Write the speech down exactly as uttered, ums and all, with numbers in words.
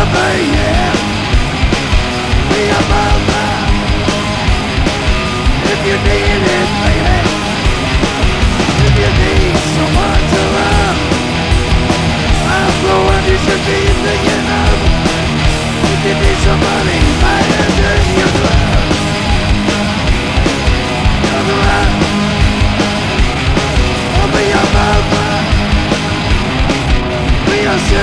over, yeah. Be a mother if you need it, baby. If you need someone to love, I'm the one you should be thinking of. If you need somebody, my hand in your glove. Come around, I'll be your mother. Be your sister.